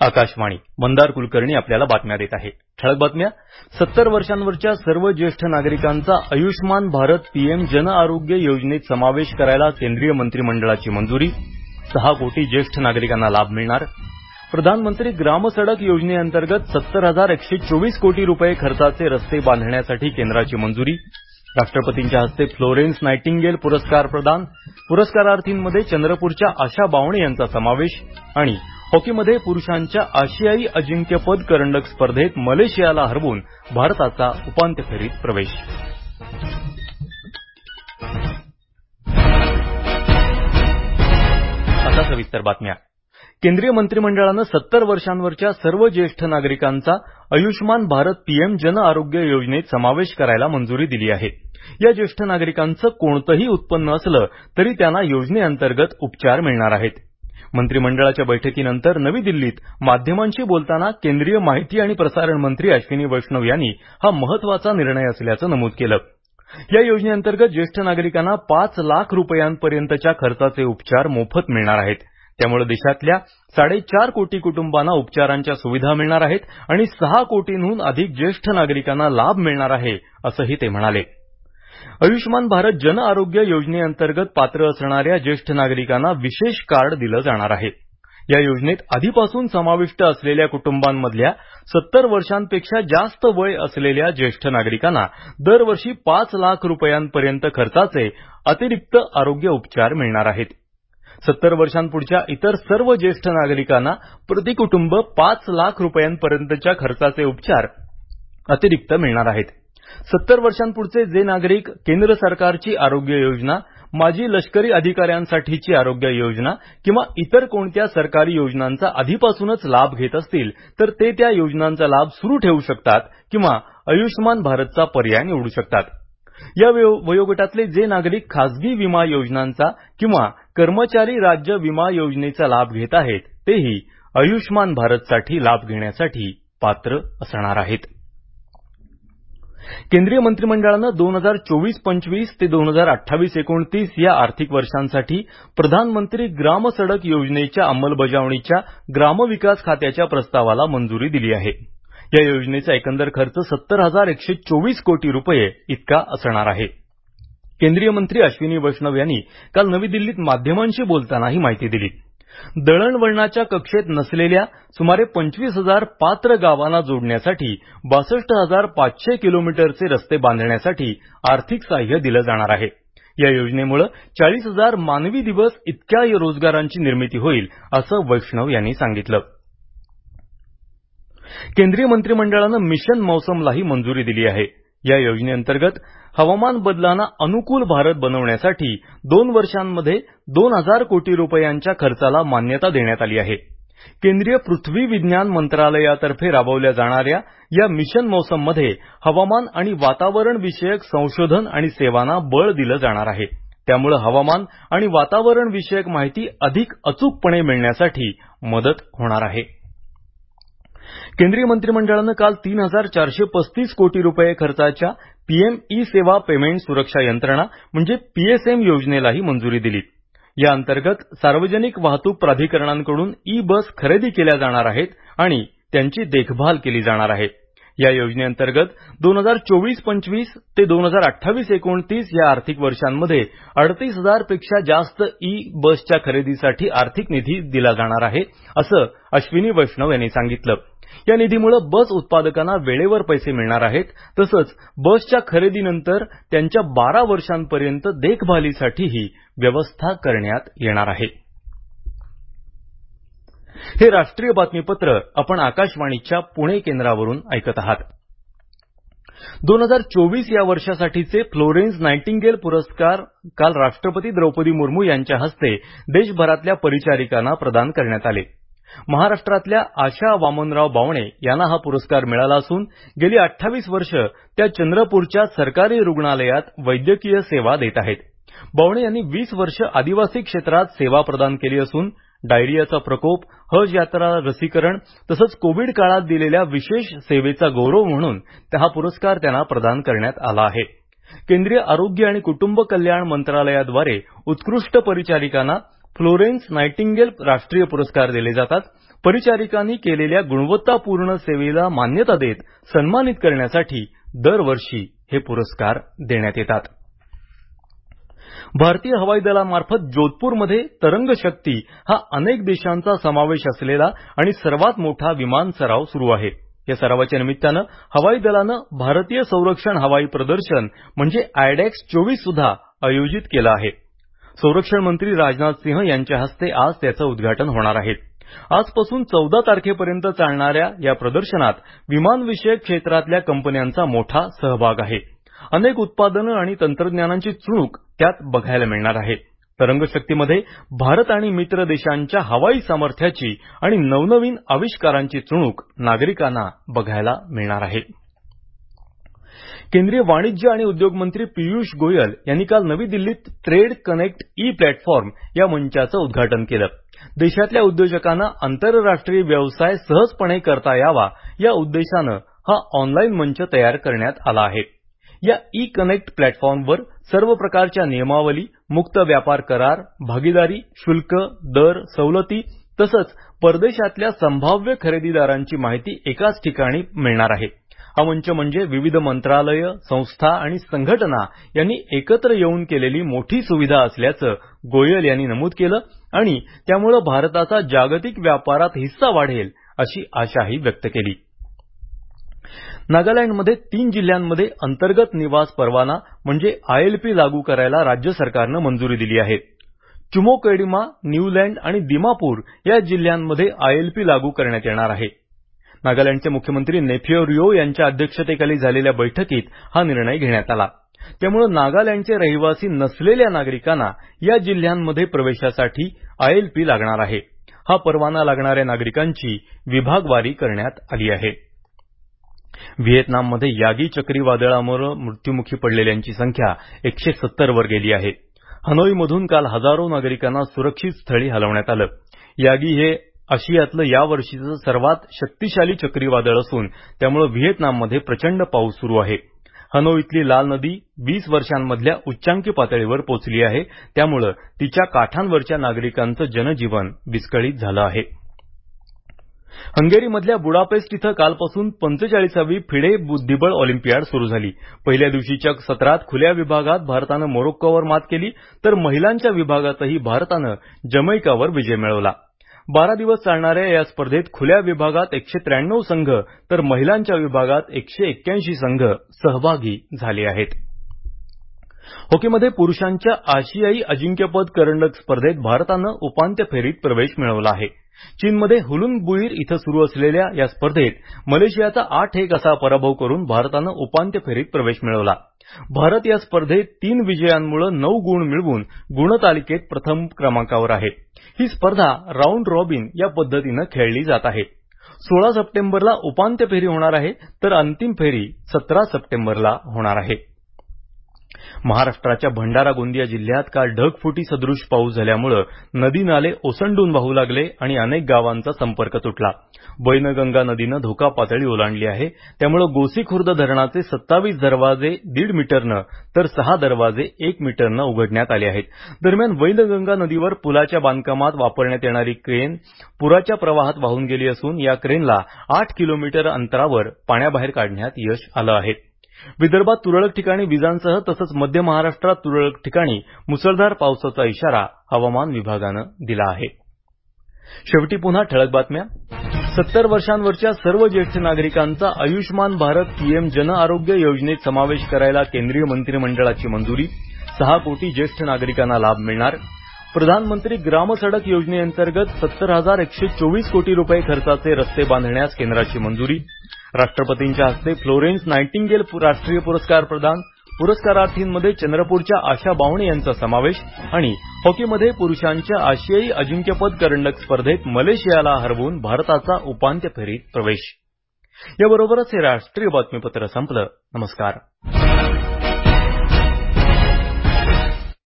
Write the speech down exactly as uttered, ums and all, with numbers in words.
आकाशवाणी. मंदार कुलकर्णी आपल्याला बातम्या देत आहे. ठळक बातम्या. सत्तर वर्षांवरच्या सर्व ज्येष्ठ नागरिकांचा आयुष्मान भारत पीएम जन आरोग्य योजनेत समावेश करायला केंद्रीय मंत्रिमंडळाची मंजुरी. सहा कोटी ज्येष्ठ नागरिकांना लाभ मिळणार. प्रधानमंत्री ग्राम सडक योजनेअंतर्गत सत्तर हजार एकशे चोवीस कोटी रुपये खर्चाचे रस्ते बांधण्यासाठी केंद्राची मंजुरी. राष्ट्रपतींच्या हस्ते फ्लोरेन्स नायटिंगेल पुरस्कार प्रदान. पुरस्कारार्थींमध्ये चंद्रपूरच्या आशा बावणे यांचा समावेश. आणि हॉकीमध्ये पुरुषांच्या आशियाई अजिंक्यपद करंडक स्पर्धेत मलेशियाला हरवून भारताचा उपांत्य फेरीत प्रवेश. आता सविस्तर बातम्या. केंद्रीय मंत्रिमंडळानं सत्तर वर्षांवरच्या सर्व ज्येष्ठ नागरिकांचा आयुष्मान भारत पीएम जन आरोग्य योजनेत समावेश करायला मंजुरी दिली आहे. या ज्येष्ठ नागरिकांचं कोणतंही उत्पन्न असलं तरी त्यांना योजनेअंतर्गत उपचार मिळणार आहेत. मंत्रिमंडळाच्या बैठकीनंतर नवी दिल्लीत माध्यमांशी बोलताना केंद्रीय माहिती आणि प्रसारण मंत्री अश्विनी वैष्णव यांनी हा महत्वाचा निर्णय असल्याचं नमूद केलं. या योजनेअंतर्गत ज्येष्ठ नागरिकांना पाच लाख रुपयांपर्यंतच्या खर्चाचे उपचार मोफत मिळणार आहेत. त्यामुळे देशातल्या साडेचार कोटी कुटुंबांना उपचारांच्या सुविधा मिळणार आहेत आणि सहा कोटींहून अधिक ज्येष्ठ नागरिकांना लाभ मिळणार आहे, असंही ते म्हणाले. आयुष्मान भारत जन आरोग्य योजनेअंतर्गत पात्र असणाऱ्या ज्येष्ठ नागरिकांना विशेष कार्ड दिलं जाणार आहे. या योजनेत आधीपासून समाविष्ट असलेल्या कुटुंबांमधल्या सत्तर वर्षांपेक्षा जास्त वय असलेल्या ज्येष्ठ नागरिकांना दरवर्षी पाच लाख रुपयांपर्यंत खर्चाचे अतिरिक्त आरोग्य उपचार मिळणार आहेत. सत्तर वर्षांपुढच्या इतर सर्व ज्येष्ठ नागरिकांना प्रति कुटुंब पाच लाख रुपयांपर्यंतच्या खर्चाचे उपचार अतिरिक्त मिळणार आहेत. सत्तर वर्षांपुढचे जे नागरिक केंद्र सरकारची आरोग्य योजना, माजी लष्करी अधिकाऱ्यांसाठीची आरोग्य योजना किंवा इतर कोणत्या सरकारी योजनांचा आधीपासूनच लाभ घेत असतील तर ते त्या योजनांचा लाभ सुरू ठेवू शकतात किंवा आयुष्मान भारतचा पर्याय निवडू शकतात. या वयोगटातले जे नागरिक खासगी विमा योजनांचा किंवा कर्मचारी राज्य विमा योजनेचा लाभ घेत आहेत तेही आयुष्मान भारतसाठी लाभ घेण्यासाठी पात्र असणार आहेत. केंद्रीय मंत्रिमंडळानं दोन हजार चोवीस पंचवीस ते दोन हजार अठ्ठावीस एकोणतीस या आर्थिक वर्षांसाठी प्रधानमंत्री ग्राम सडक योजनेच्या अंमलबजावणीच्या ग्रामविकास खात्याच्या प्रस्तावाला मंजुरी दिली आहे. या योजनेचा एकंदर खर्च सत्तर हजार एकशे चोवीस कोटी रुपये इतका असणार आहे. केंद्रीय मंत्री अश्विनी वैष्णव यांनी काल नवी दिल्लीत माध्यमांशी बोलताना ही माहिती दिली. दळणवळणाच्या कक्षेत नसलेल्या सुमारे पंचवीस हजार पात्र गावांना जोडण्यासाठी बासष्ट हजार पाचशे किलोमीटरचे रस्ते बांधण्यासाठी आर्थिक सहाय्य दिलं जाणार आहे. या योजनेमुळे चाळीस हजार मानवी दिवस इतक्या रोजगारांची निर्मिती होईल, असं वैष्णव यांनी सांगितलं. केंद्रीय मंत्रिमंडळानं मिशन मौसमलाही मंजुरी दिली आहे. या योजनेअंतर्गत हवामान बदलांना अनुकूल भारत बनवण्यासाठी दोन वर्षांमध्ये दोन हजार कोटी रुपयांच्या खर्चाला मान्यता देण्यात आली आहे. केंद्रीय पृथ्वी विज्ञान मंत्रालयातर्फे राबवल्या जाणाऱ्या या मिशन मौसममध्ये हवामान आणि वातावरण विषयक संशोधन आणि सेवांना बळ दिलं जाणार आहे. त्यामुळे हवामान आणि वातावरण विषयक माहिती अधिक अचूकपणे मिळण्यासाठी मदत होणार आहे. केंद्रीय मंत्रिमंडळानं काल तीन हजार चारशे पस्तीस कोटी रुपये खर्चाच्या पीएम ई सेवा पेमेंट सुरक्षा यंत्रणा म्हणजे पीएसएम योजनेलाही मंजुरी दिली. या अंतर्गत सार्वजनिक वाहतूक प्राधिकरणांकडून ई बस खरेदी केल्या जाणार आहेत आणि त्यांची देखभाल केली जाणार आहे. या योजनेअंतर्गत दोन हजार चोवीस पंचवीस ते दोन हजार अठ्ठावीस एकोणतीस या आर्थिक वर्षांमध्ये अडतीस हजार पेक्षा जास्त ई बसच्या खरेदीसाठी आर्थिक निधी दिला जाणार आहे, असं अश्विनी वैष्णव यांनी सांगितलं. या निधीमुळे बस उत्पादकांना वेळेवर पैसे मिळणार आहेत. तसंच बसच्या खरेदीनंतर त्यांच्या बारा वर्षांपर्यंत देखभालीसाठीही व्यवस्था करण्यात येणार आहे. हे राष्ट्रीय बातमीपत्र आपण आकाशवाणीच्या पुणे केंद्रावरून ऐकत आहात. दोन हजार चोवीस या वर्षासाठीचे फ्लोरेन्स नायटिंगेल पुरस्कार काल राष्ट्रपती द्रौपदी मुर्मू यांच्या हस्ते देशभरातल्या परिचारिकांना प्रदान करण्यात आले. महाराष्ट्रातल्या आशा वामनराव बावणे यांना हा पुरस्कार मिळाला असून गेली अठ्ठावीस वर्ष त्या चंद्रपूरच्या सरकारी रुग्णालयात वैद्यकीय सेवा देत आहेत. बावणे यांनी वीस वर्ष आदिवासी क्षेत्रात सेवा प्रदान केली असून डायरियाचा प्रकोप, हज यात्रा रसीकरण तसंच कोविड काळात दिलेल्या विशेष सेवेचा गौरव म्हणून हा पुरस्कार त्यांना प्रदान करण्यात आला आहे. केंद्रीय आरोग्य आणि कुटुंब कल्याण मंत्रालयाद्वारे उत्कृष्ट परिचारिकांना फ्लोरेन्स नायटिंगेल राष्ट्रीय पुरस्कार दिले जातात. परिचारिकांनी केलेल्या गुणवत्तापूर्ण सेवेला मान्यता देत सन्मानित करण्यासाठी दरवर्षी हे पुरस्कार देण्यात येतात. भारतीय हवाई दलामार्फत जोधपूरमध्ये तरंग शक्ती हा अनेक देशांचा समावेश असलेला आणि सर्वात मोठा विमान सराव सुरू आहे. या सरावाच्या निमित्तानं हवाई दलानं भारतीय संरक्षण हवाई प्रदर्शन म्हणजे आयडॅक्स चोवीस सुद्धा आयोजित केलं आहे. संरक्षण मंत्री राजनाथ सिंह यांच्या हस्ते आज त्याचं उद्घाटन होणार आहे. आजपासून चौदा तारखेपर्यंत चालणाऱ्या या प्रदर्शनात विमानविषयक क्षेत्रातल्या कंपन्यांचा मोठा सहभाग आहे. अनेक उत्पादनं आणि तंत्रज्ञानांची चुणूक त्यात बघायला मिळणार आहे. तरंगशक्तीमध्ये भारत आणि मित्र देशांच्या हवाई सामर्थ्याची आणि नवनवीन आविष्कारांची चुणूक नागरिकांना बघायला मिळणार आहे. केंद्रीय वाणिज्य आणि उद्योग मंत्री पियुष गोयल यांनी काल नवी दिल्लीत ट्रेड कनेक्ट ई प्लॅटफॉर्म या मंचाचं उद्घाटन केलं. देशातल्या उद्योजकांना आंतरराष्ट्रीय व्यवसाय सहजपणे करता यावा या उद्देशानं हा ऑनलाईन मंच तयार करण्यात आला आहे. या ई कनेक्ट प्लॅटफॉर्मवर सर्व प्रकारच्या नियमावली, मुक्त व्यापार करार, भागीदारी, शुल्क, दर, सवलती तसंच परदेशातल्या संभाव्य खरेदीदारांची माहिती एकाच ठिकाणी मिळणार आहे. हा मंच म्हणजे विविध मंत्रालय, संस्था आणि संघटना यांनी एकत्र येऊन केलेली मोठी सुविधा असल्याचं गोयल यांनी नमूद केलं आणि त्यामुळे भारताचा जागतिक व्यापारात हिस्सा वाढेल अशी आशाही व्यक्त केली. नागालँडमध्ये तीन जिल्ह्यांमध्ये अंतर्गत निवास परवाना म्हणजे आयएलपी लागू करायला राज्य सरकारनं मंजुरी दिली आहे. चुमोकेडिमा, न्यूलँड आणि दिमापूर या जिल्ह्यांमध्ये आयएलपी लागू करण्यात येणार आहे. नागालँडचे मुख्यमंत्री नेफ्यू रिओ यांच्या अध्यक्षतेखाली झालेल्या बैठकीत हा निर्णय घेण्यात आला. त्यामुळे नागालँडचे रहिवासी नसलेल्या नागरिकांना या जिल्ह्यांमध्ये प्रवेशासाठी आयएलपी लागणार आहे. हा परवाना लागणाऱ्या नागरिकांची विभागवारी करण्यात आली आहे. व्हिएतनाममध्ये यागी चक्रीवादळामुळे मृत्युमुखी पडलेल्यांची संख्या एकशे सत्तर वर गेली आहे. हनोईमधून काल हजारो नागरिकांना सुरक्षित स्थळी हलवण्यात आलं. यागी हे आशियातलं यावर्षीचं सर्वात शक्तिशाली चक्रीवादळ असून त्यामुळे व्हिएतनाममध्ये प्रचंड पाऊस सुरू आहे. हनोईतली लाल नदी वीस वर्षांमधल्या उच्चांकी पातळीवर पोहोचली आहे. त्यामुळे तिच्या काठांवरच्या नागरिकांचं जनजीवन विस्कळीत झालं आहे. हंगेरीमधल्या बुडापेस्ट इथं कालपासून पंचेचाळीसावी फिडे बुद्धिबळ ऑलिम्पियाड सुरू झाली. पहिल्या दिवशीच्या सत्रात खुल्या विभागात भारतानं मोरोक्कोवर मात केली तर महिलांच्या विभागातही भारतानं जमैकावर विजय मिळवला. बारा दिवस चालणाऱ्या या स्पर्धेत खुल्या विभागात एकशे त्र्याण्णव संघ तर महिलांच्या विभागात एकशे एक्क्याऐंशी संघ सहभागी झाले आहेत. हॉकीमध्ये पुरुषांच्या आशियाई अजिंक्यपद करंडक स्पर्धेत भारतानं उपांत्य फेरीत प्रवेश मिळवला आहे. चीनमध्ये हुलुनबुईर इथं सुरू असलेल्या या स्पर्धेत मलेशियाचा आठ एक असा पराभव करून भारतानं उपांत्य फेरीत प्रवेश मिळवला. भारत या स्पर्धेत तीन विजयांमुळे नऊ गुण मिळवून गुणतालिकेत प्रथम क्रमांकावर आहे. ही स्पर्धा राऊंड रॉबिन या पद्धतीनं खेळली जात आहे. सोळा सप्टेंबरला उपांत्य फेरी होणार आहे तर अंतिम फेरी सतरा सप्टेंबरला होणार आहे. महाराष्ट्राच्या भंडारा गोंदिया जिल्ह्यात काल ढगफुटी सदृश पाऊस झाल्यामुळे नदी नाले ओसंडून वाहू लागले आणि अनेक गावांचा संपर्क तुटला. वैनगंगा नदीनं धोका पातळी ओलांडली आहे. त्यामुळे गोसीखुर्द धरणाचे सत्तावीस दरवाजे दीड मीटरनं तर सहा दरवाजे एक मीटरनं उघडण्यात आले आहेत. दरम्यान वैनगंगा नदीवर पुलाच्या बांधकामात वापरण्यात येणारी क्रेन पुराच्या प्रवाहात वाहून गेली असून या क्रेनला आठ किलोमीटर अंतरावर पाण्याबाहेर काढण्यात यश आलं आहे. विदर्भात तुरळक ठिकाणी विजांसह तसंच मध्य महाराष्ट्रात तुरळक ठिकाणी मुसळधार पावसाचा इशारा हवामान विभागानं दिला आहे. शेवटी पुन्हा ठळक बातम्या. सत्तर वर्षांवरच्या सर्व ज्येष्ठ नागरिकांचा आयुष्मान भारत पीएम जन आरोग्य योजनेत समावेश करायला केंद्रीय मंत्रिमंडळाची मंजुरी. सहा कोटी ज्येष्ठ नागरिकांना लाभ मिळणार. प्रधानमंत्री ग्रामसडक योजनेअंतर्गत सत्तर हजार एकशे चोवीस कोटी रुपये खर्चाचे रस्ते बांधण्यास केंद्राची मंजुरी. राष्ट्रपतींच्या हस्ते फ्लोरेन्स नायटिंगेल राष्ट्रीय पुरस्कार प्रदान. पुरस्कारार्थींमध्ये चंद्रपूरच्या आशा बावणे यांचा समावेश. आणि हॉकीमध्ये पुरुषांच्या आशियाई अजिंक्यपद करंडक स्पर्धेत मलेशियाला हरवून भारताचा उपांत्य फेरीत प्रवेश. याबरोबरच हे राष्ट्रीय बातमीपत्र संपलं. नमस्कार.